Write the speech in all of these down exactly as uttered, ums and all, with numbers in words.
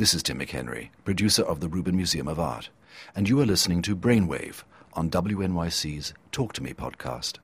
This is Tim McHenry, producer of the Rubin Museum of Art, and you are listening to Brainwave on W N Y C's Talk to Me podcast.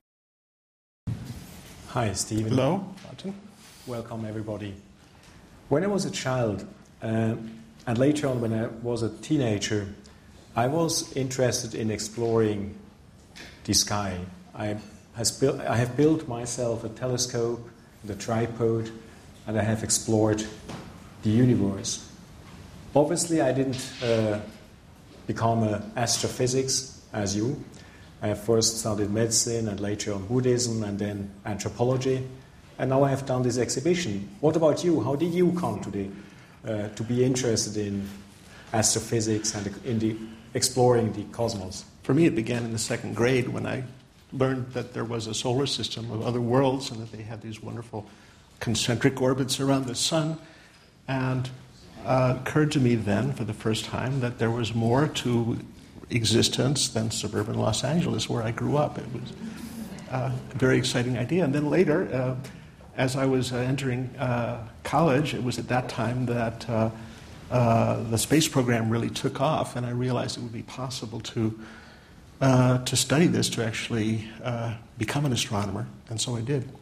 Hi, Stephen. Hello, Martin. Welcome, everybody. When I was a child, uh, and later on when I was a teenager, I was interested in exploring the sky. I, has built, I have built myself a telescope, the tripod, and I have explored the universe. Obviously, I didn't uh, become an astrophysics as you. I first studied medicine and later on Buddhism and then anthropology. And now I have done this exhibition. What about you? How did you come to, the, uh, to be interested in astrophysics and in the exploring the cosmos? For me, it began in the second grade when I learned that there was a solar system of other worlds and that they had these wonderful concentric orbits around the sun. And uh, it occurred to me then, for the first time, that there was more to existence than suburban Los Angeles, where I grew up. It was uh, a very exciting idea. And then later, uh, as I was uh, entering uh, college, it was at that time that uh, uh, the space program really took off, and I realized it would be possible to uh, to study this, to actually uh, become an astronomer, and so I did.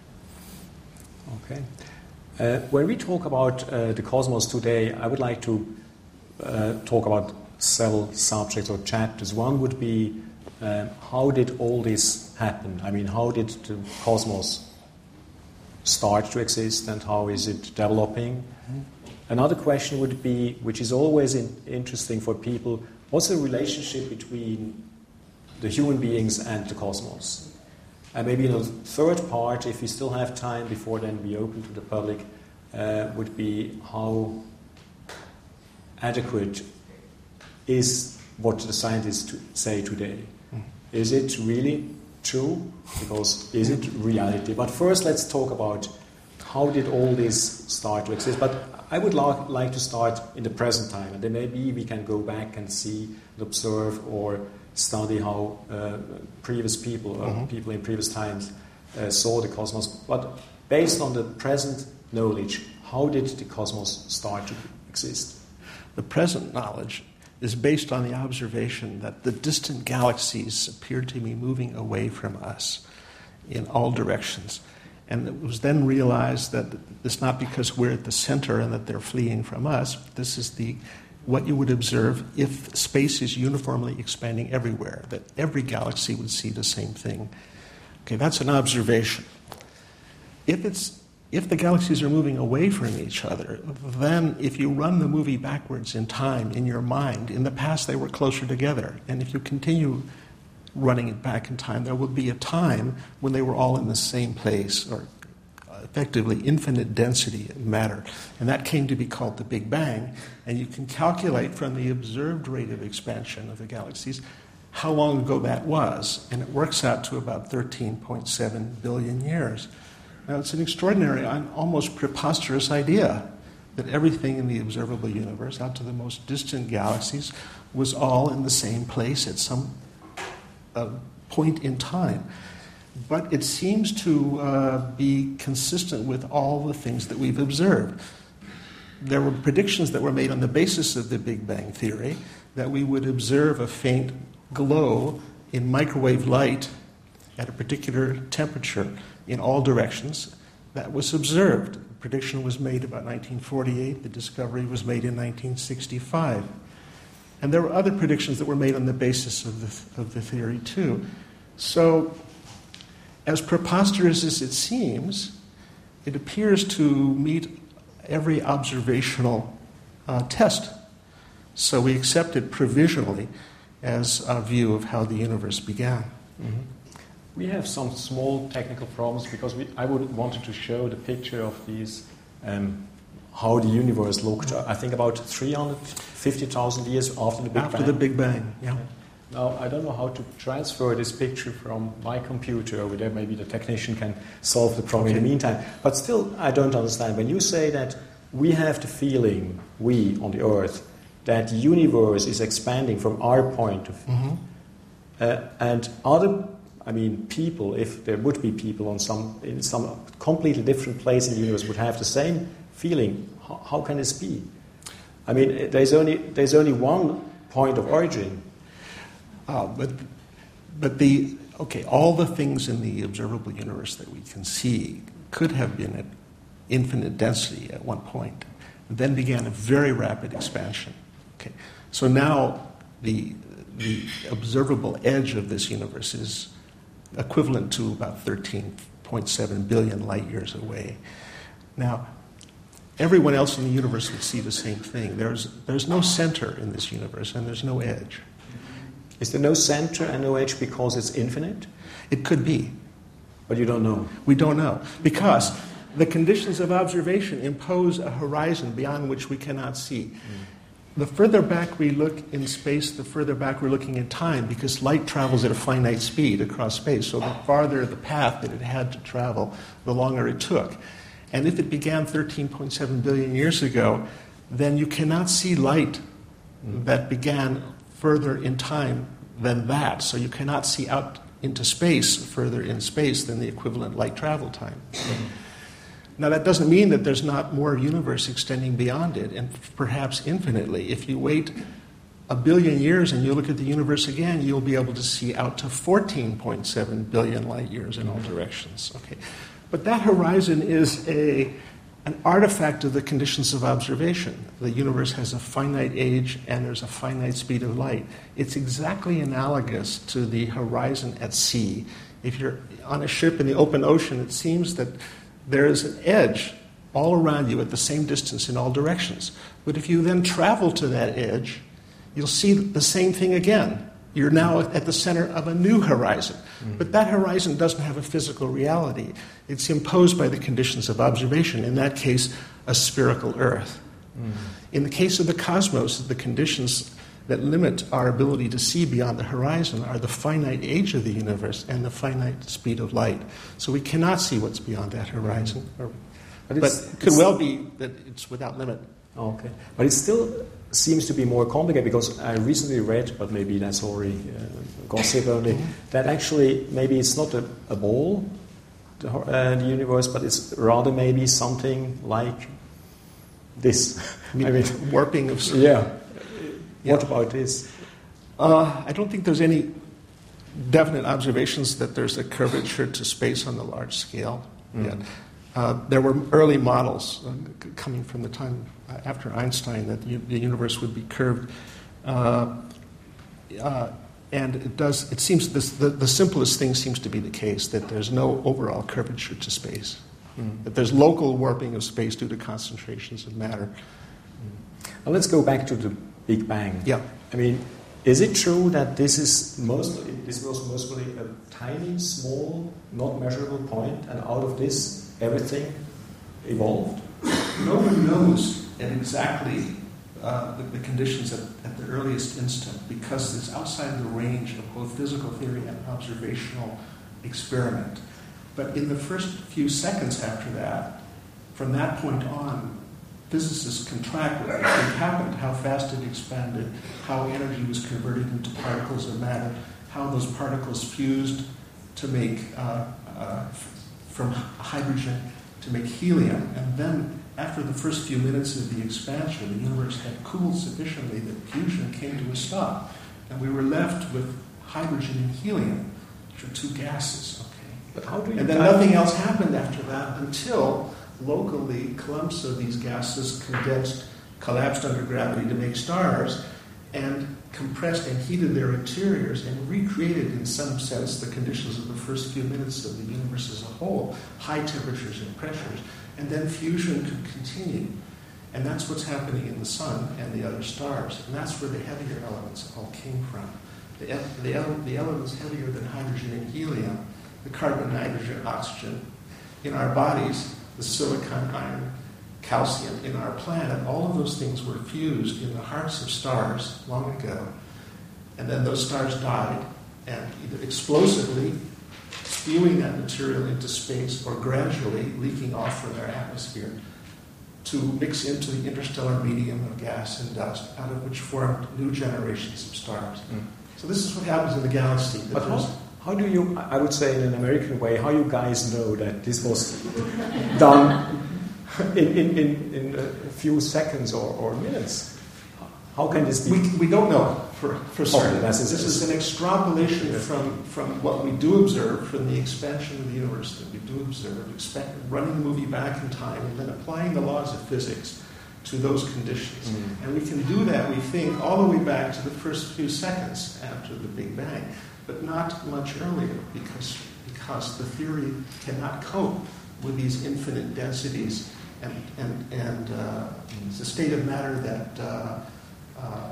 Okay. Uh, when we talk about uh, the cosmos today, I would like to uh, talk about several subjects or chapters. One would be um, how did all this happen? I mean, how did the cosmos start to exist and how is it developing? Mm-hmm. Another question would be, which is always in, interesting for people, what's the relationship between the human beings and the cosmos? And maybe the third part, if we still have time before then we open to the public, uh, would be how adequate is what the scientists to say today. Mm-hmm. Is it really true? Because is it reality? But first let's talk about how did all this start to exist. But I would like, like to start in the present time, and then maybe we can go back and see and observe or study how uh, previous people, mm-hmm. uh, people in previous times uh, saw the cosmos. But based on the present knowledge, how did the cosmos start to exist? The present knowledge is based on the observation that the distant galaxies appeared to be moving away from us in all directions. And it was then realized that it's not because we're at the center and that they're fleeing from us. This is the what you would observe if space is uniformly expanding everywhere, that every galaxy would see the same thing. Okay, that's an observation. If it's if the galaxies are moving away from each other, then if you run the movie backwards in time, in your mind, in the past they were closer together. And if you continue running it back in time, there will be a time when they were all in the same place, or effectively infinite density of matter. And that came to be called the Big Bang. And you can calculate from the observed rate of expansion of the galaxies how long ago that was. And it works out to about thirteen point seven billion years. Now, it's an extraordinary, almost preposterous idea that everything in the observable universe, out to the most distant galaxies, was all in the same place at some uh, point in time. But it seems to uh, be consistent with all the things that we've observed. There were predictions that were made on the basis of the Big Bang theory that we would observe a faint glow in microwave light at a particular temperature in all directions. That was observed. The prediction was made about nineteen forty-eight. The discovery was made in nineteen sixty-five. And there were other predictions that were made on the basis of the, of the theory too. So, as preposterous as it seems, it appears to meet every observational uh, test. So we accept it provisionally as a view of how the universe began. Mm-hmm. We have some small technical problems because we, I would wanted to show the picture of these, um, how the universe looked. I think about three hundred fifty thousand years after the Big after Bang. After the Big Bang, yeah. yeah. Now, I don't know how to transfer this picture from my computer over there. Maybe the technician can solve the problem okay. in the meantime. But still, I don't understand. When you say that we have the feeling, we on the Earth, that the universe is expanding from our point of view, mm-hmm. uh, and other, I mean, people, if there would be people on some in some completely different place in the universe, would have the same feeling. How, how can this be? I mean, there's only there's only one point of origin. Uh, but but the okay, all the things in the observable universe that we can see could have been at infinite density at one point, and then began a very rapid expansion. Okay, so now the the observable edge of this universe is equivalent to about thirteen point seven billion light years away. Now, everyone else in the universe would see the same thing. There's there's no center in this universe, and there's no edge. Is there no center and no edge because it's infinite? It could be. But you don't know. We don't know. Because the conditions of observation impose a horizon beyond which we cannot see. Mm. The further back we look in space, the further back we're looking in time, because light travels at a finite speed across space. So the farther the path that it had to travel, the longer it took. And if it began thirteen point seven billion years ago, then you cannot see light mm. that began further in time than that. So you cannot see out into space further in space than the equivalent light travel time. Mm-hmm. Now, that doesn't mean that there's not more universe extending beyond it, and perhaps infinitely. If you wait a billion years and you look at the universe again, you'll be able to see out to fourteen point seven billion light years in all directions. Okay, but that horizon is a an artifact of the conditions of observation. The universe has a finite age and there's a finite speed of light. It's exactly analogous to the horizon at sea. If you're on a ship in the open ocean, it seems that there is an edge all around you at the same distance in all directions. But if you then travel to that edge, you'll see the same thing again. You're now at the center of a new horizon. Mm-hmm. But that horizon doesn't have a physical reality. It's imposed by the conditions of observation, in that case, a spherical Earth. Mm-hmm. In the case of the cosmos, the conditions that limit our ability to see beyond the horizon are the finite age of the universe and the finite speed of light. So we cannot see what's beyond that horizon. Mm-hmm. But, but it could well be that it's without limit. Okay. But it still seems to be more complicated, because I recently read, but maybe that's already uh, gossip only, mm-hmm. that actually maybe it's not a, a ball, the, uh, the universe, but it's rather maybe something like this. I mean, I mean warping of... Yeah. yeah. What about this? Uh, I don't think there's any definite observations that there's a curvature to space on the large scale mm-hmm. yet. Uh, there were early models uh, coming from the time uh, after Einstein that the, the universe would be curved, uh, uh, and it does. It seems this, the the simplest thing seems to be the case, that there's no overall curvature to space, mm. that there's local warping of space due to concentrations of matter. Mm. Well, let's go back to the Big Bang. Yeah, I mean, is it true that this is mostly this was mostly a tiny, small, not measurable point, and out of this everything evolved? No one knows exactly uh, the, the conditions at, at the earliest instant, because it's outside the range of both physical theory and observational experiment. But in the first few seconds after that, from that point on, physicists can track what actually happened, how fast it expanded, how energy was converted into particles of matter, how those particles fused to make uh, uh, from hydrogen to make helium. And then, after the first few minutes of the expansion, the universe had cooled sufficiently that fusion came to a stop. And we were left with hydrogen and helium, which are two gases. Okay. But how do you and then nothing else happened after that until locally clumps of these gases condensed, collapsed under gravity to make stars, and compressed and heated their interiors and recreated, in some sense, the conditions of the first few minutes of the universe as a whole, high temperatures and pressures, and then fusion could continue. And that's what's happening in the sun and the other stars. And that's where the heavier elements all came from. The, the, the elements heavier than hydrogen and helium, the carbon, nitrogen, oxygen, in our bodies, the silicon, iron, calcium in our planet, all of those things were fused in the hearts of stars long ago. And then those stars died, and either explosively spewing that material into space, or gradually leaking off from their atmosphere to mix into the interstellar medium of gas and dust, out of which formed new generations of stars. Mm. So this is what happens in the galaxy. But how, how do you, I would say in an American way, how you guys know that this was done in, in, in, in a few seconds or, or minutes? How can this be? We, we don't know for, for certain. that's this is an extrapolation from, from what we do observe, from the expansion of the universe that we do observe, expect, running the movie back in time, and then applying the laws of physics to those conditions. Mm. And we can do that, we think, all the way back to the first few seconds after the Big Bang, but not much earlier, because, because the theory cannot cope with these infinite densities, and, and, and uh, it's a state of matter that uh, uh,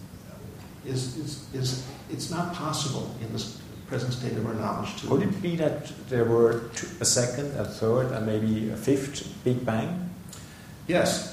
is, is, is it's not possible in this present state of our knowledge to. Could it be that there were two, a second, a third, and maybe a fifth Big Bang? Yes.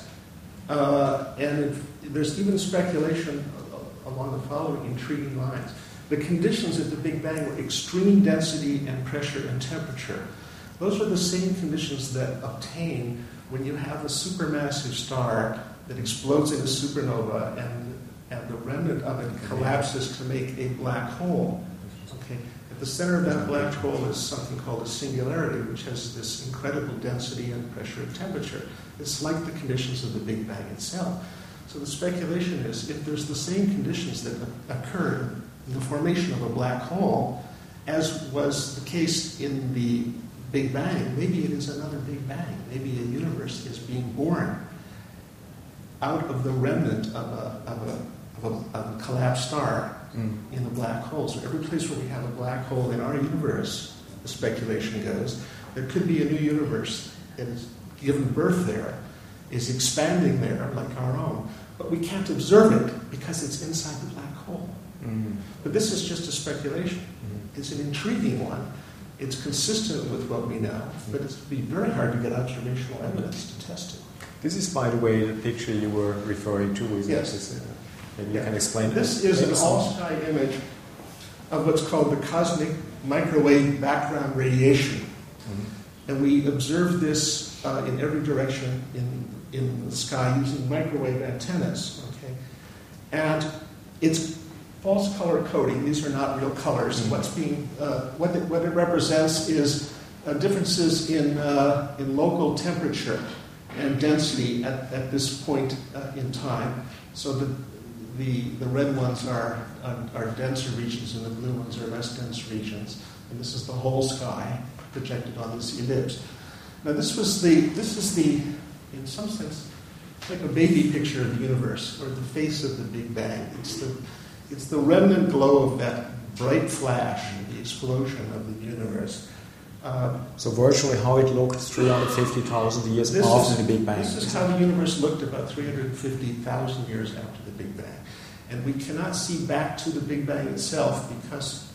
Uh, and if, there's even speculation along the following intriguing lines. The conditions at the Big Bang were extreme density and pressure and temperature. Those are the same conditions that obtain when you have a supermassive star that explodes in a supernova and, and the remnant of it collapses to make a black hole. Okay. At the center of that black hole is something called a singularity, which has this incredible density and pressure and temperature. It's like the conditions of the Big Bang itself. So the speculation is, if there's the same conditions that occur in the formation of a black hole, as was the case in the Big Bang, maybe it is another Big Bang. Maybe a universe is being born out of the remnant of a, of a, of a, of a collapsed star mm. in a black hole. So every place where we have a black hole in our universe, the speculation goes, there could be a new universe that is given birth there, is expanding there like our own. But we can't observe it because it's inside the black hole. Mm. But this is just a speculation. Mm. It's an intriguing one. It's consistent with what we know, but it's be very hard to get observational evidence to test it. This is, by the way, the picture you were referring to. Isn't yes. This? Maybe you yeah. can explain this. This is an all-sky image of what's called the cosmic microwave background radiation. Mm-hmm. And we observe this uh, in every direction in, in the sky using microwave antennas. Okay? And it's false color coding. These are not real colors. Mm-hmm. What's being, uh, what, it, what it represents is uh, differences in, uh, in local temperature and density at, at this point uh, in time. So the, the, the red ones are, are, are denser regions and the blue ones are less dense regions. And this is the whole sky projected on this ellipse. Now this was the, this is the, in some sense, it's like a baby picture of the universe, or the face of the Big Bang. It's the, it's the remnant glow of that bright flash, the explosion of the universe. Uh, so virtually how it looked three hundred fifty thousand years this after is, the Big Bang. This is how the universe looked about three hundred fifty thousand years after the Big Bang. And we cannot see back to the Big Bang itself because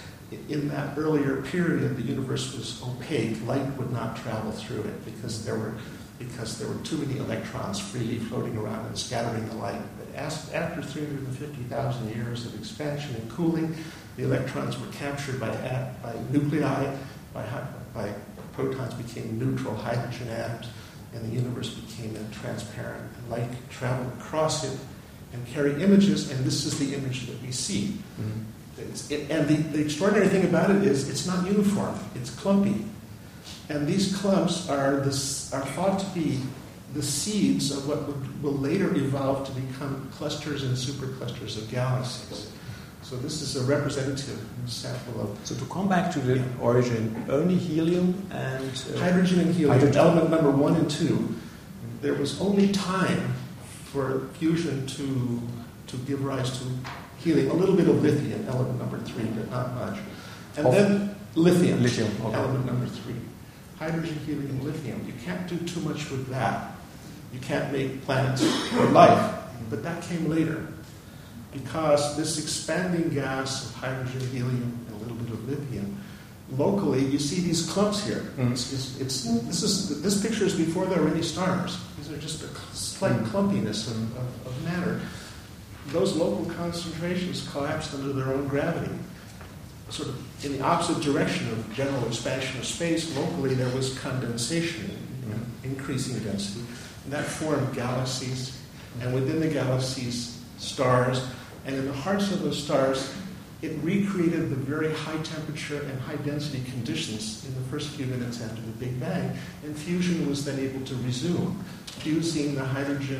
in that earlier period the universe was opaque. Light would not travel through it because there were because there were too many electrons freely floating around and scattering the light. But as, after three hundred fifty thousand years of expansion and cooling, the electrons were captured by, by nuclei, by, by protons became neutral hydrogen atoms, and the universe became transparent. And light could travel across it and carry images, and this is the image that we see. Mm-hmm. It's, it, and the, the extraordinary thing about it is it's not uniform, it's clumpy. And these clumps are, this, are thought to be the seeds of what would, will later evolve to become clusters and superclusters of galaxies. So this is a representative sample of... So to come back to the yeah. origin, only helium and... Uh, hydrogen and helium, hydrogen. Element number one and two. There was only time for fusion to, to give rise to helium. A little bit of lithium, element number three, but not much. And of then lithium, lithium okay. element number three. Hydrogen, helium, lithium. You can't do too much with that. You can't make planets or life. But that came later. Because this expanding gas of hydrogen, helium, and a little bit of lithium, locally you see these clumps here. Mm. It's, it's, it's, this, is, this picture is before there are any stars. These are just a slight mm. clumpiness of, of, of matter. Those local concentrations collapsed under their own gravity. Sort of in the opposite direction of general expansion of space, locally there was condensation, you know, increasing density, and that formed galaxies, and within the galaxies, stars, and in the hearts of those stars, it recreated the very high temperature and high density conditions in the first few minutes after the Big Bang, and fusion was then able to resume, fusing the hydrogen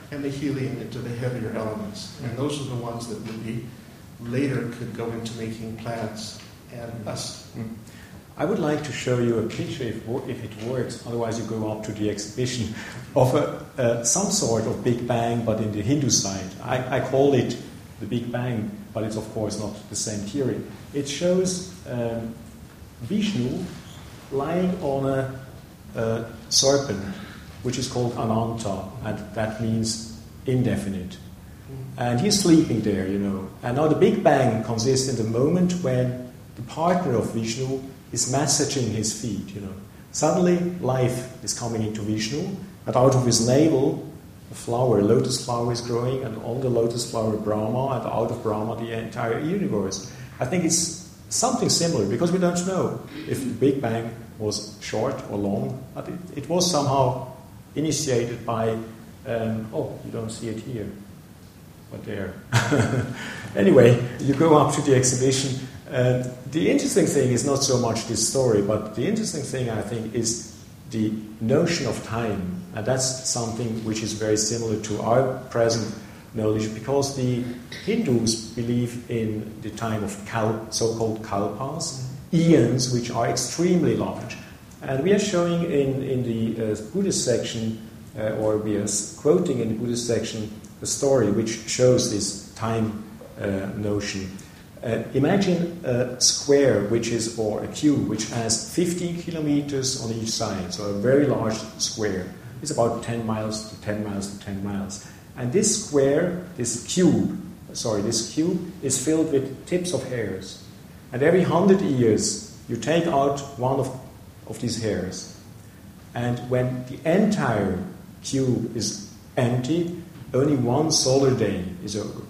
and the helium into the heavier elements. And those are the ones that would be later could go into making planets and us. Mm. I would like to show you a picture, if, if it works, otherwise you go up to the exhibition, of a, uh, some sort of Big Bang, but in the Hindu side. I, I call it the Big Bang, but it's of course not the same theory. It shows um, Vishnu lying on a, a serpent, which is called Ananta, and that means indefinite. And he's sleeping there, you know. And now the Big Bang consists in the moment when the partner of Vishnu is massaging his feet, you know. Suddenly, life is coming into Vishnu, and out of his navel, a flower, a lotus flower is growing, and on the lotus flower, Brahma, and out of Brahma, the entire universe. I think it's something similar, because we don't know if the Big Bang was short or long, but it, it was somehow initiated by, um, oh, you don't see it here, but there. Anyway, you go up to the exhibition. Uh, the interesting thing is not so much this story, but the interesting thing, I think, is the notion of time. And that's something which is very similar to our present knowledge, because the Hindus believe in the time of kal- so-called kalpas, eons, which are extremely large. And we are showing in, in the uh, Buddhist section, uh, or we are quoting in the Buddhist section, a story which shows this time uh, notion. Uh, imagine a square, which is, or a cube, which has fifteen kilometers on each side, so a very large square. It's about ten miles to ten miles to ten miles. And this square, this cube, sorry, this cube is filled with tips of hairs. And every hundred years, you take out one of, of these hairs. And when the entire cube is empty, only one solar day is over.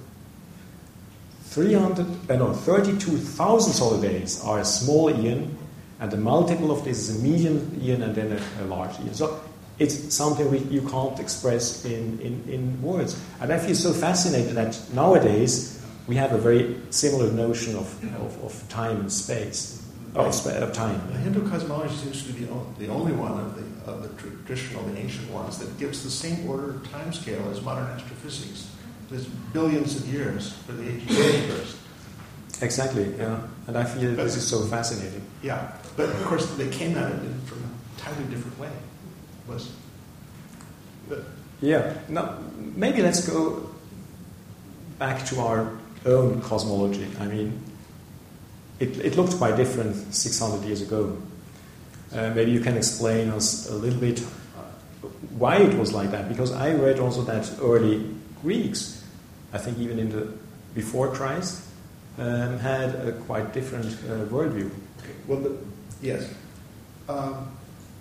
three hundred, uh, no, thirty-two thousand solar days are a small eon, and the multiple of this is a medium eon and then a, a large eon. So it's something we, you can't express in, in, in words. And I feel so fascinated that nowadays we have a very similar notion of, of, of time and space, of, spa- of time. The Hindu cosmology seems to be the only, the only one of the, of the traditional, the ancient ones, that gives the same order of time scale as modern astrophysics. There's billions of years for the age of the universe. Exactly, yeah. And I feel but, this is so fascinating. Yeah, but of course they came at it in, from a entirely different way. It was, but, yeah. Now, maybe let's go back to our own cosmology. I mean, it, it looked quite different six hundred years ago. Uh, maybe you can explain us a little bit why it was like that, because I read also that early Greeks, I think even in the before Christ, um, had a quite different uh, worldview. Okay. Well, the, yes. Um,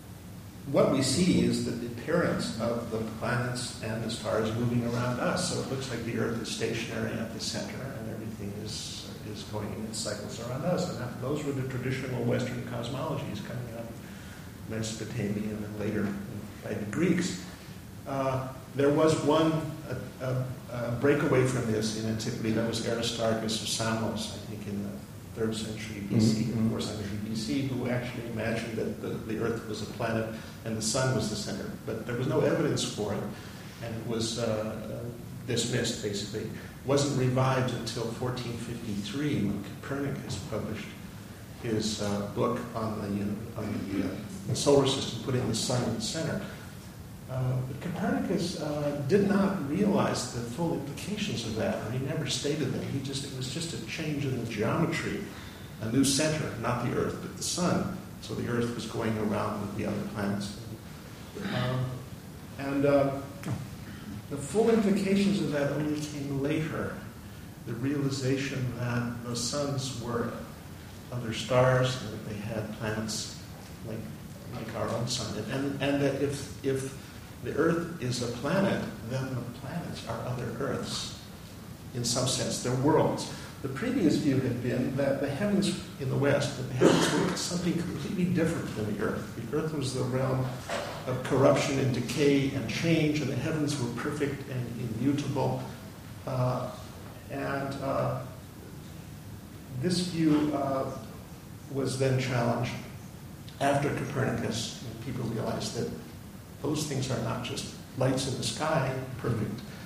what we see is the appearance of the planets and the stars moving around us. So it looks like the Earth is stationary at the center, and everything is is going in its cycles around us. And that, those were the traditional Western cosmologies coming out of Mesopotamia and then later by the Greeks. Uh, there was one a, a, a breakaway from this in antiquity. That was Aristarchus of Samos, I think in the third century B C, mm-hmm. fourth century B C, who actually imagined that the, the Earth was a planet and the Sun was the center. But there was no evidence for it, and it was uh, dismissed, basically. It wasn't revived until fourteen fifty-three when Copernicus published his uh, book on the, on the, uh, the solar system, putting the Sun in the center. Uh, but Copernicus uh, did not realize the full implications of that, or he never stated them. He just it was just a change in the geometry, a new center, not the Earth, but the Sun. So the Earth was going around with the other planets. Um, and uh, the full implications of that only came later. The realization that the suns were other stars, and that they had planets like like our own sun, and and that if if the Earth is a planet, then the planets are other Earths. In some sense, they're worlds. The previous view had been that the heavens in the West, that the heavens were something completely different than the Earth. The Earth was the realm of corruption and decay and change, and the heavens were perfect and immutable. Uh, and uh, this view uh, was then challenged after Copernicus. People realized that those things are not just lights in the sky, perfect,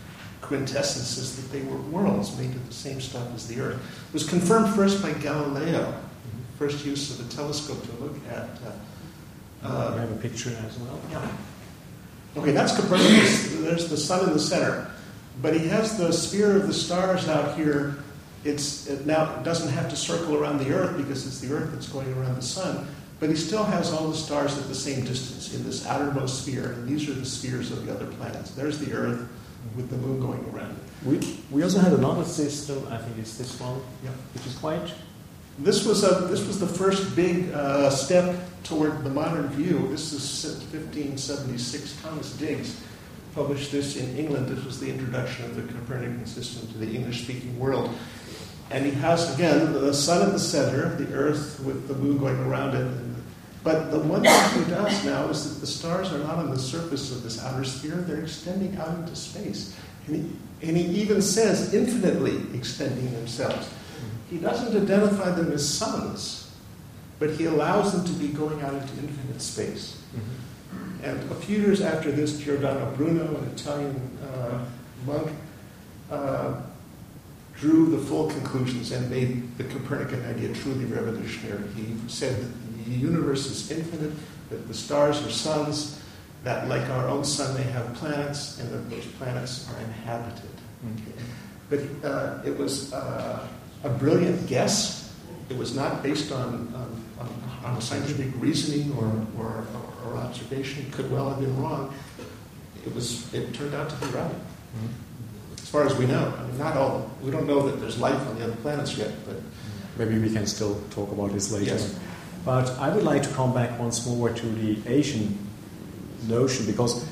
quintessence is that they were worlds made of the same stuff as the Earth. It was confirmed first by Galileo, first use of a telescope to look at. Uh, uh, I have a picture as well. Yeah. Okay, that's Copernicus. There's the sun in the center. But he has the sphere of the stars out here. It's it now it doesn't have to circle around the Earth because it's the Earth that's going around the sun. But he still has all the stars at the same distance in this outermost sphere. And these are the spheres of the other planets. There's the Earth with the moon going around it. We, we also had another system, I think it's this one, Yeah. which is quite... This was a this was the first big uh, step toward the modern view. This is fifteen seventy-six. Thomas Digges published this in England. This was the introduction of the Copernican system to the English-speaking world. And he has, again, the sun at the center, the Earth with the moon going around it. But the one thing he does now is that the stars are not on the surface of this outer sphere. They're extending out into space. And he, and he even says infinitely extending themselves. He doesn't identify them as suns, but he allows them to be going out into infinite space. Mm-hmm. And a few years after this, Giordano Bruno, an Italian uh, monk, uh, drew the full conclusions and made the Copernican idea truly revolutionary. He said that the universe is infinite, that the stars are suns, that like our own sun, they have planets, and that those planets are inhabited. Okay. But uh, it was... Uh, a brilliant guess. It was not based on, on, on, on scientific reasoning or, or, or observation. It could well have been wrong. It was. It turned out to be right. Mm-hmm. As far as we know. I mean, not all. We don't know that there's life on the other planets yet, but maybe we can still talk about this later. Yes. But I would like to come back once more to the Asian notion, because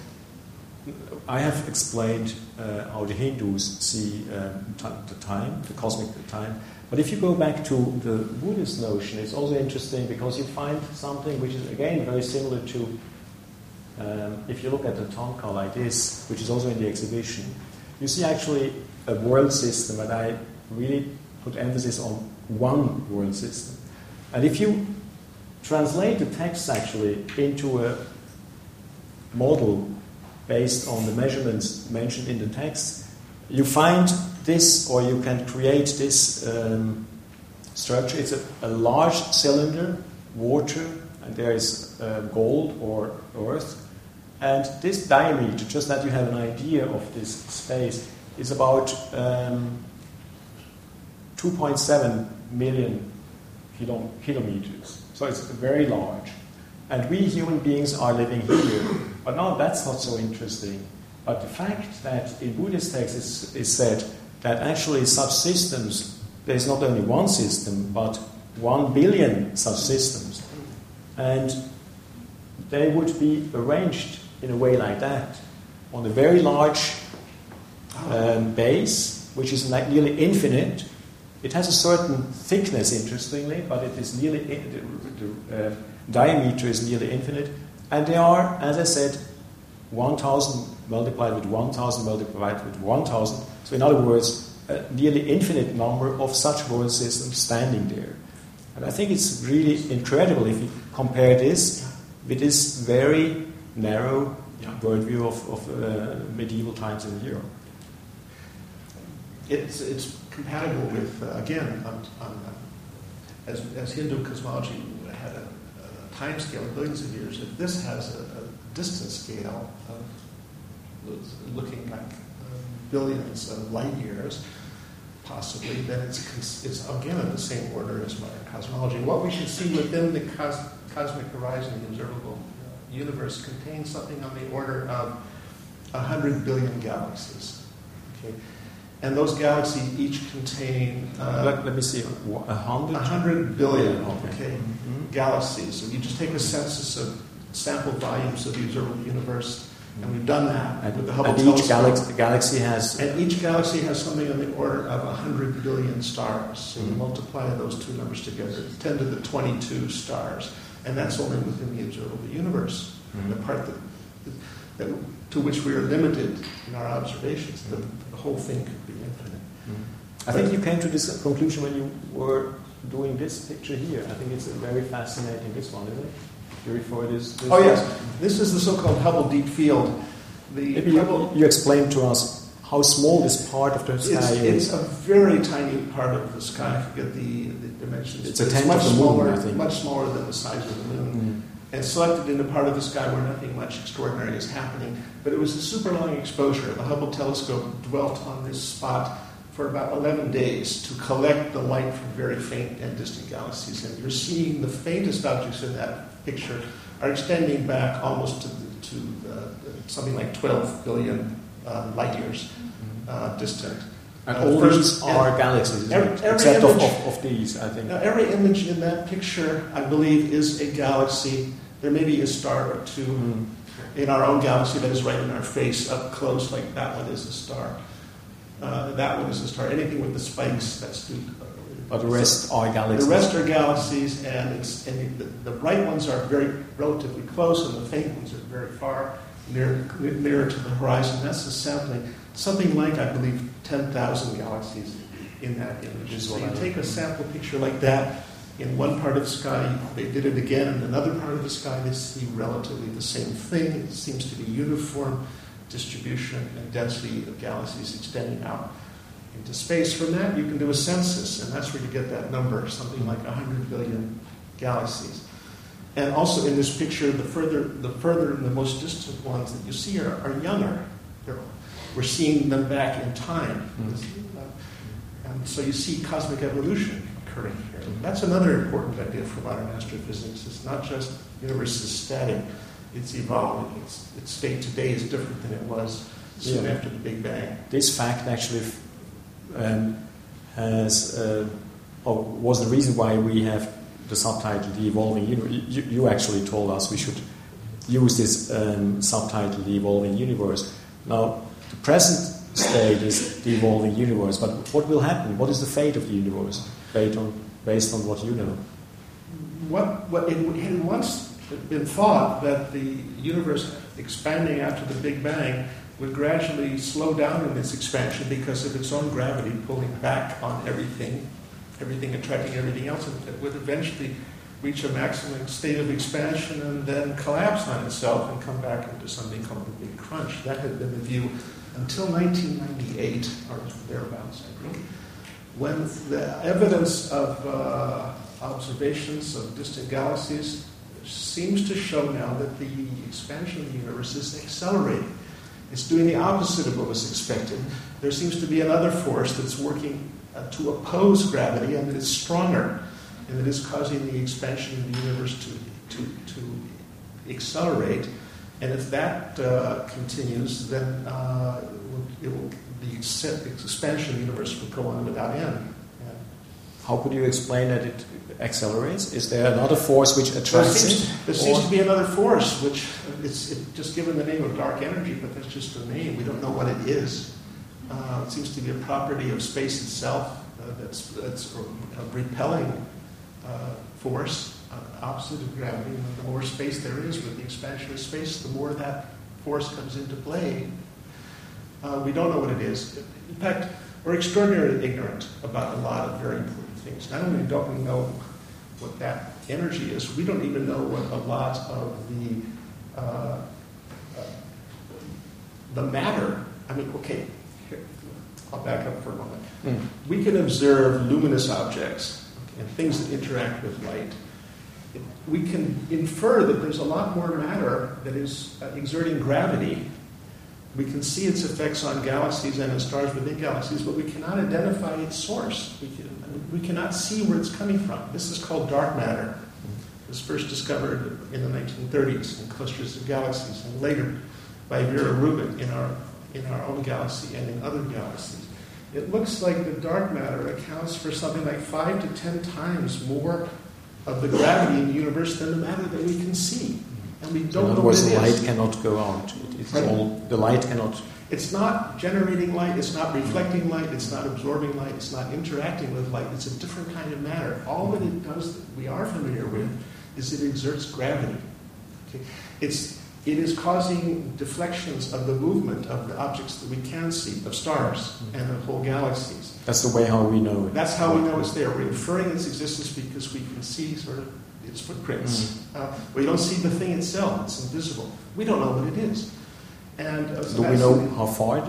I have explained uh, how the Hindus see um, t- the time, the cosmic time. But if you go back to the Buddhist notion, it's also interesting because you find something which is, again, very similar to, um, if you look at the Thangka like this, which is also in the exhibition, you see actually a world system, and I really put emphasis on one world system. And if you translate the text actually into a model based on the measurements mentioned in the text, you find this, or you can create this um, structure. It's a, a large cylinder, water, and there is uh, gold or earth. And this diameter, just that you have an idea of this space, is about um, two point seven million kilo- kilometers. So it's very large. And we human beings are living here. But now that's not so interesting. But the fact that in Buddhist texts is said that actually such systems, there's not only one system, but one billion such systems. And they would be arranged in a way like that, on a very large um, base, which is like nearly infinite. It has a certain thickness, interestingly, but it is nearly in, the, uh, diameter is nearly infinite, and they are, as I said, one thousand multiplied with one thousand multiplied with one thousand. So in other words, a nearly infinite number of such world systems standing there. And I think it's really incredible if you compare this with this very narrow yeah. worldview of, of uh, medieval times in Europe. It's, it's compatible with, uh, again, on, on, uh, as, as Hindu cosmology had a, a time scale of billions of years, if this has a, a distance scale of looking like uh, billions of light years, possibly, then it's, it's again in the same order as modern cosmology. What we should see within the cos, cosmic horizon, the observable universe, contains something on the order of one hundred billion galaxies. Okay? And those galaxies each contain... Uh, let, let me see, a hundred? one hundred billion okay. Okay, mm-hmm. galaxies. So you just take a census of sample volumes of the observable universe, and we've done that and, with the Hubble and telescope. each galaxy, galaxy has... And each galaxy has something on the order of one hundred billion stars. So mm-hmm. you multiply those two numbers together, ten to the twenty-two stars. And that's only within the observable universe, mm-hmm. the part that, that, to which we are limited in our observations. The, the whole thing could be infinite. Mm-hmm. I think you came to this conclusion when you were doing this picture here. I think it's a very fascinating, this one, isn't it? You refer this, this Oh, yes. This is the so-called Hubble Deep Field. The Maybe you, Hubble, you explain to us how small this part of the sky It's, is. it's a very tiny part of the sky. I forget the, the dimensions. It's a It's tenth much of the moon, smaller, I think. much smaller than the size of the moon. And selected in a part of the sky where nothing much extraordinary is happening. But it was a super long exposure. The Hubble telescope dwelt on this spot for about eleven days to collect the light from very faint and distant galaxies. And you're seeing the faintest objects in that picture are extending back almost to, the, to uh, something like twelve billion uh, light years uh, distant. And Uh, all first- these are and galaxies, isn't every- it? every Except of, image- of, of these, I think. Now, every image in that picture, I believe, is a galaxy. There may be a star or two Mm. in our own galaxy that is right in our face, up close, like that one is a star. Uh, that one is a star. Anything with the spikes, that's the. But the rest are galaxies. The rest are galaxies, and, it's, and the, the bright ones are very relatively close, and the faint ones are very far, near, nearer to the horizon. That's the sampling. Something like, I believe, ten thousand galaxies in that image. So you take a sample picture like that in one part of the sky, they did it again in another part of the sky, they see relatively the same thing. It seems to be uniform distribution and density of galaxies extending out into space. From that, you can do a census, and that's where you get that number, something like one hundred billion galaxies. And also in this picture, the further, the further and the most distant ones that you see are, are younger. They're, we're seeing them back in time. Mm. And so you see cosmic evolution occurring here. That's another important idea for modern astrophysics. It's not just the universe is static, it's evolving. Its, its state today is different than it was soon Yeah. after the Big Bang. This fact actually um, has, uh, or was the reason why we have the subtitle, The Evolving Universe. You, you actually told us we should use this um, subtitle, The Evolving Universe. Now, the present state is the evolving universe, but what will happen? What is the fate of the universe based on, based on what you know? What, what it had once been thought that the universe expanding after the Big Bang would gradually slow down in its expansion because of its own gravity pulling back on everything, everything attracting everything else, and it would eventually reach a maximum state of expansion and then collapse on itself and come back into something called the Big Crunch. That had been the view until nineteen ninety-eight, or thereabouts, I think, when the evidence of uh, observations of distant galaxies seems to show now that the expansion of the universe is accelerating. It's doing the opposite of what was expected. There seems to be another force that's working uh, to oppose gravity, and that is stronger, and that is causing the expansion of the universe to, to, to accelerate. And if that uh, continues, then uh, it will, the expansion of the universe will go on without end. Yeah. How could you explain that it accelerates? Is there another force which There attracts seems, it? there seems to be another force, which it's it, just given the name of dark energy, but that's just a name. We don't know what it is. Uh, it seems to be a property of space itself uh, that's, that's a repelling uh, force, uh, opposite of gravity. And the more space there is with the expansion of space, the more that force comes into play. Uh, we don't know what it is. In fact, we're extraordinarily ignorant about a lot of very important things. Not only don't we know what that energy is, we don't even know what a lot of the uh, uh, the matter. I mean, okay, here, I'll back up for a moment. Mm. We can observe luminous objects and things that interact with light. We can infer that there's a lot more matter that is uh, exerting gravity. We can see its effects on galaxies and on stars within galaxies, but we cannot identify its source. We, can, we cannot see where it's coming from. This is called dark matter. It was first discovered in the nineteen thirties in clusters of galaxies, and later by Vera Rubin in our, in our own galaxy and in other galaxies. It looks like the dark matter accounts for something like five to ten times more of the gravity in the universe than the matter that we can see. And we don't In other know words, what it the light is. cannot go out. It, it's Right. all, the light cannot. It's not generating light, it's not reflecting light, it's not absorbing light, it's not interacting with light. It's a different kind of matter. All that it does that we are familiar with is it exerts gravity. Okay? It's, it is causing deflections of the movement of the objects that we can see, of stars and of whole galaxies. That's the way how we know it. That's how we know it's there. We're inferring its existence because we can see sort of its footprints. Uh, we don't see the thing itself, it's invisible. We don't know what it is. And uh, so Do we that's know the- how far it is?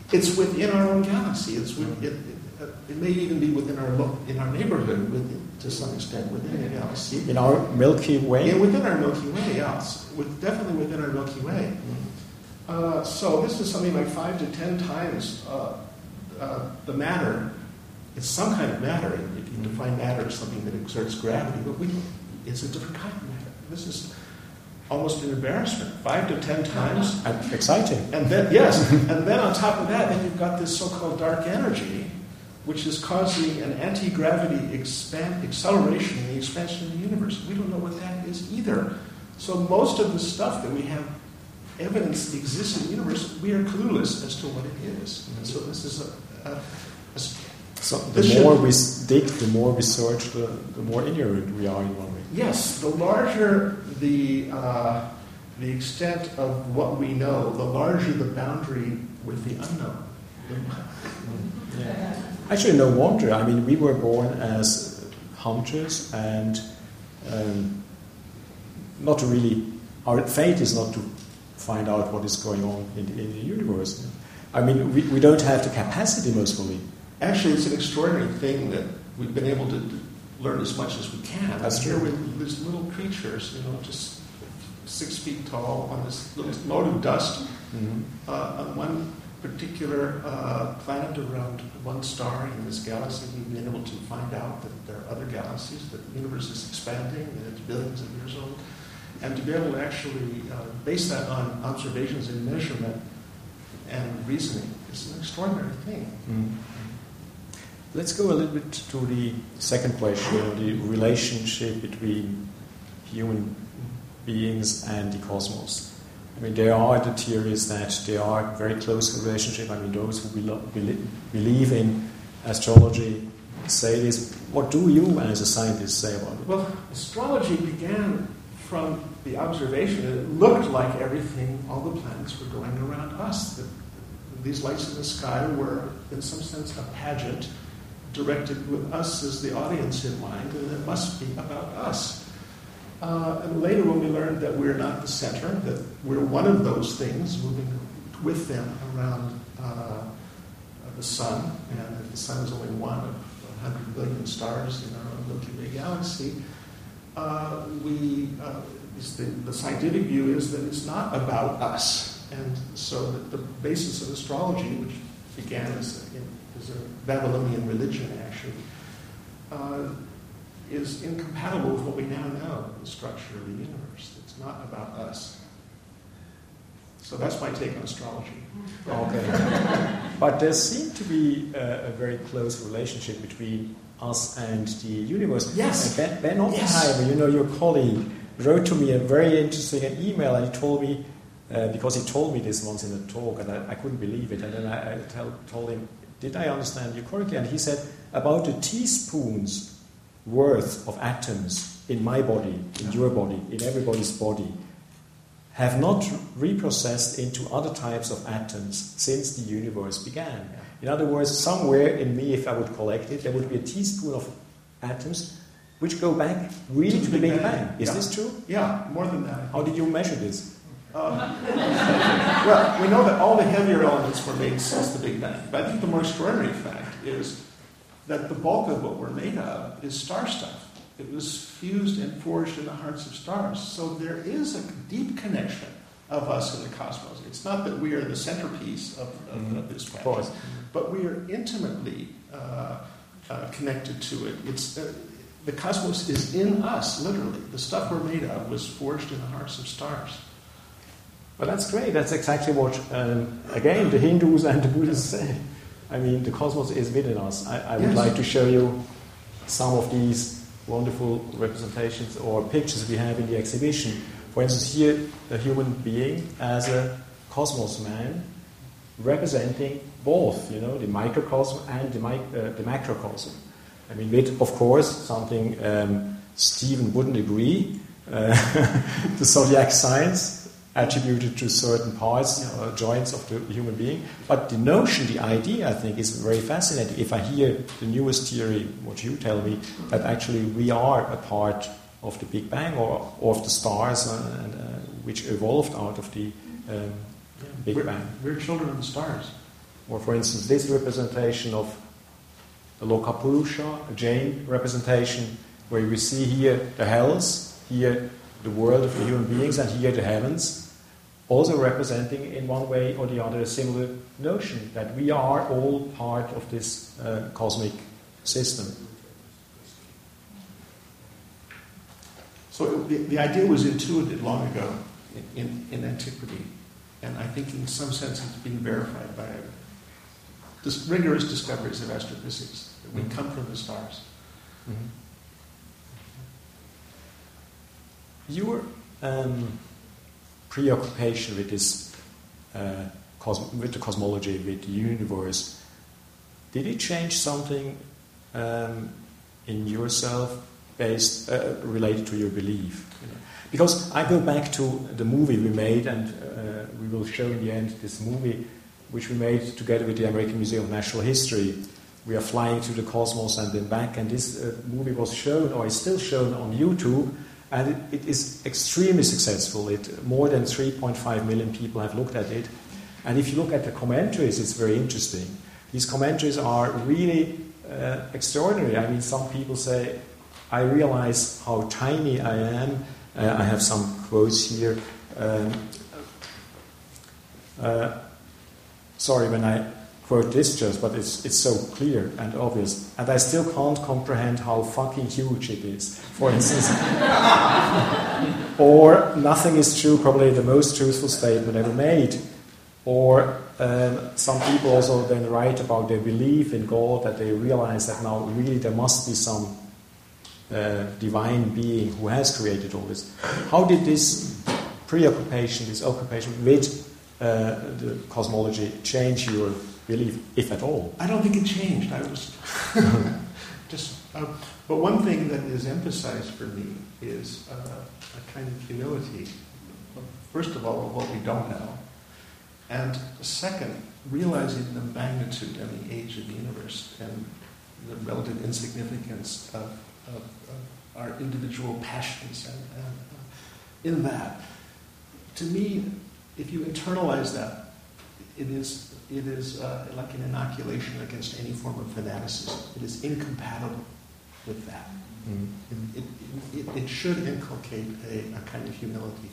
It's within our own galaxy. It's with, it, it, it may even be within our lo- in our neighborhood, within, to some extent, within the galaxy. In our Milky Way? Yeah, within our Milky Way, yes. With, definitely within our Milky Way. Uh, so this is something like five to ten times uh, uh, the matter. It's some kind of matter. If you define matter as something that exerts gravity, but we, it's a different kind of matter. This is almost an embarrassment. Five to ten times. And exciting. And then, yes, and then on top of that, then you've got this so-called dark energy, which is causing an anti-gravity expand, acceleration in the expansion of the universe. We don't know what that is either. So most of the stuff that we have evidence exists in the universe, we are clueless as to what it is. And so this is a... a, a so the more we dig, the more we search, the, the more ignorant we are in one way. Yes, the larger the uh, the extent of what we know, the larger the boundary with the unknown. Yeah. Actually, no wonder. I mean, we were born as hunters, and um, not to really. Our fate is not to find out what is going on in the, in the universe. I mean, we, we don't have the capacity, most probably. Actually, it's an extraordinary thing that we've been able to learn as much as we can. That's Here true. with these little creatures, you know, just six feet tall on this little mote of dust Mm-hmm. uh, on one particular uh, planet around one star in this galaxy. We've been able to find out that there are other galaxies, that the universe is expanding, that it's billions of years old. And to be able to actually uh, base that on observations and measurement and reasoning is an extraordinary thing. Mm-hmm. Let's go a little bit to the second question, you know, the relationship between human beings and the cosmos. I mean, there are the theories that there are a very close relationship. I mean, those who be- believe in astrology say this. What do you, as a scientist, say about it? Well, astrology began from the observation. It looked like everything, all the planets were going around us. The, these lights in the sky were, in some sense, a pageant directed with us as the audience in mind, and it must be about us. Uh, and later when we learned that we're not the center, that we're one of those things moving with them around uh, the sun, and that the sun is only one of one hundred billion stars in our own Milky Way galaxy, uh, we, uh, the, the scientific view is that it's not about us. And so that the basis of astrology, which began as a, as a Babylonian religion, actually, uh, is incompatible with what we now know, the structure of the universe. It's not about us. So that's my take on astrology. Okay. But there seemed to be a, a very close relationship between us and the universe. Yes. Uh, Ben, Ben Oppenheimer, Yes. you know, your colleague, wrote to me a very interesting email, and he told me, uh, because he told me this once in a talk, and I, I couldn't believe it, and then I, I tell, told him, did I understand you correctly? And he said, about a teaspoon's worth of atoms in my body, in your body, in everybody's body, have not reprocessed into other types of atoms since the universe began. In other words, somewhere in me, if I would collect it, there would be a teaspoon of atoms which go back really to the Big Bang. Is Yeah. this true? Yeah, more than that. How did you measure this? Uh, well, we know that all the heavier elements were made since the Big Bang. But I think the more extraordinary fact is that the bulk of what we're made of is star stuff. It was fused and forged in the hearts of stars. So there is a deep connection of us in the cosmos. It's not that we are the centerpiece of, of, Mm-hmm. of this Of course. pageant, but we are intimately uh, uh, connected to it. It's uh, the cosmos is in us, literally. The stuff we're made of was forged in the hearts of stars. Well, that's great. That's exactly what, um, again, the Hindus and the Buddhists say. I mean, the cosmos is within us. I, I would Yes. like to show you some of these wonderful representations or pictures we have in the exhibition. For instance, here, a human being as a cosmos man representing both, you know, the microcosm and the, mic- uh, the macrocosm. I mean, with, of course, something um, Stephen wouldn't agree, uh, the zodiac signs attributed to certain parts, uh, joints of the human being. But the notion, the idea, I think, is very fascinating. If I hear the newest theory, what you tell me, that actually we are a part of the Big Bang or, or of the stars uh, and, uh, which evolved out of the um, Big we're, Bang. We're children of the stars. Or for instance, this representation of the Lokapurusha, a Jain representation, where we see here the hells, here the world of the human beings, and here the heavens, also representing in one way or the other a similar notion that we are all part of this uh, cosmic system. So the, the idea was intuited long ago in, in, in antiquity, and I think in some sense it's been verified by this rigorous discoveries of astrophysics, that we come from the stars. Mm-hmm. Your um, preoccupation with this, uh, cosm- with the cosmology, with the universe, did it change something um, in yourself based uh, related to your belief? You know? Because I go back to the movie we made, and uh, we will show in the end this movie which we made together with the American Museum of Natural History. We are flying through the cosmos and then back, and this uh, movie was shown, or is still shown on YouTube, and it, it is extremely successful. It, more than three point five million people have looked at it. And if you look at the commentaries, it's very interesting. These commentaries are really uh, extraordinary. I mean, some people say, I realize how tiny I am. Uh, I have some quotes here. Um, uh, sorry when I quote this just, but it's it's so clear and obvious. And I still can't comprehend how fucking huge it is, for instance. Or nothing is true, probably the most truthful statement ever made. Or um, some people also then write about their belief in God, that they realize that now really there must be some uh, divine being who has created all this. How did this preoccupation, this occupation with uh, the cosmology change your belief, if at all? I don't think it changed. I was just, uh, but one thing that is emphasized for me is uh, a kind of humility. First of all, of what we don't know. And second, realizing the magnitude and the age of the universe and the relative insignificance of, of, of our individual passions. And, and uh, in that, to me, if you internalize that, it is it is uh, like an inoculation against any form of fanaticism. It is incompatible with that. Mm-hmm. It, it, it, it should inculcate a, a kind of humility.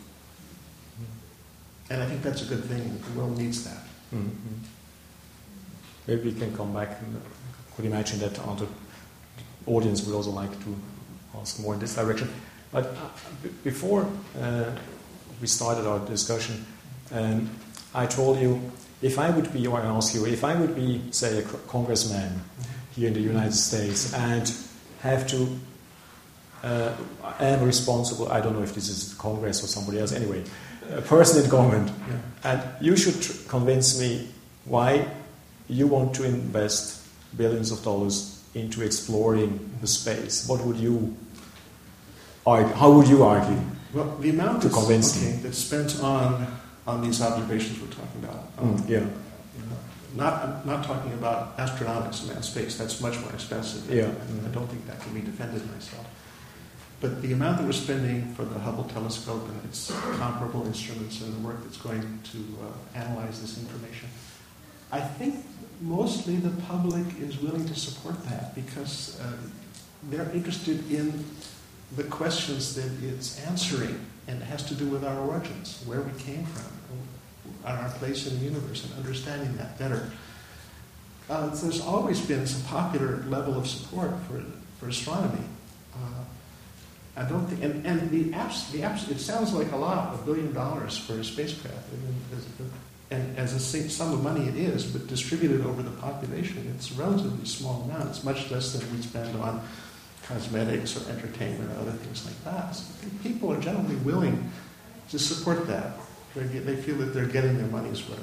And I think that's a good thing. The world needs that. Mm-hmm. Maybe we can come back. And could imagine that other audience would also like to ask more in this direction. But uh, b- before uh, we started our discussion, um, I told you, if I would be, or I ask you, if I would be, say, a congressman here in the United States and have to, uh, I am responsible, I don't know if this is Congress or somebody else, anyway, a person in government, yeah. And you should tr- convince me why you want to invest billions of dollars into exploring the space. What would you argue? How would you argue? Well, the amount to convince okay, me that's spent on on these observations we're talking about. Um, mm, yeah. You know, not I'm not talking about astronautics and space. That's much more expensive. Yeah. And I don't think that can be defended myself. But the amount that we're spending for the Hubble telescope and its comparable instruments and the work that's going to uh, analyze this information, I think mostly the public is willing to support that because uh, they're interested in the questions that it's answering, and it has to do with our origins, where we came from, and our place in the universe, and understanding that better. Uh, there's always been some popular level of support for for astronomy. Uh, I don't think, and, and the apps, the apps, it sounds like a lot, a billion dollars for a spacecraft, and, and as a sum of money it is, but distributed over the population, it's a relatively small amount. It's much less than we spend on cosmetics or entertainment or other things like that. So people are generally willing to support that. They they feel that they're getting their money's worth.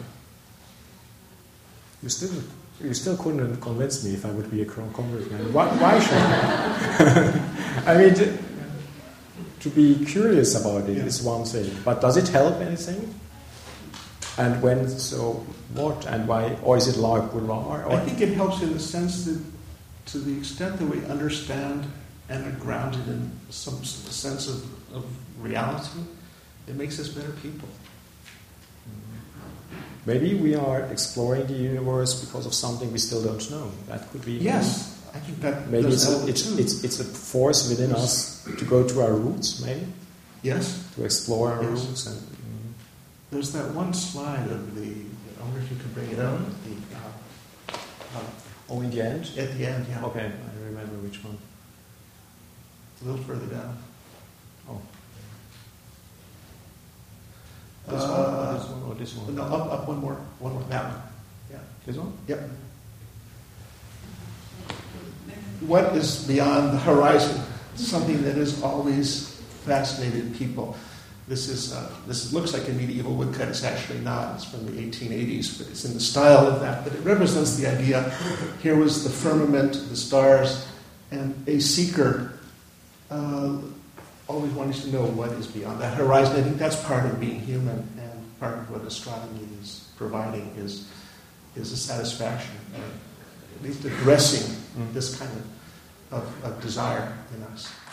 You still, you still couldn't convince me if I would be a congressman. Why, why should I? I mean, to, to be curious about it yeah. is one thing, but does it help anything? And when, so what, and why? Or is it la pour la? I think it helps in the sense that, to the extent that we understand and are grounded in some sense of, of reality, it makes us better people. Maybe we are exploring the universe because of something we still don't know. That could be. Yes, I think that Maybe there's it's a, element it's, too. it's, it's a force within us to go to our roots, maybe, Yes, to explore our Yes. roots. And, mm, there's that one slide of the. I wonder if you can bring it out. The, uh, uh, oh, in the end? at the end, yeah, Okay, I remember which one. a little further down. Oh. This Uh, one, or this one, or this one? No, up, up one more, one more. That one. Yeah. This one? Yep. What is beyond the horizon? Something that has always fascinated people. This is uh, this looks like a medieval woodcut. It's actually not. It's from the eighteen eighties, but it's in the style of that. But it represents the idea. Here was the firmament, the stars, and a seeker uh, always wanting to know what is beyond that horizon. I think that's part of being human, and part of what astronomy is providing is is a satisfaction, or at least addressing Mm. this kind of, of, of desire in us.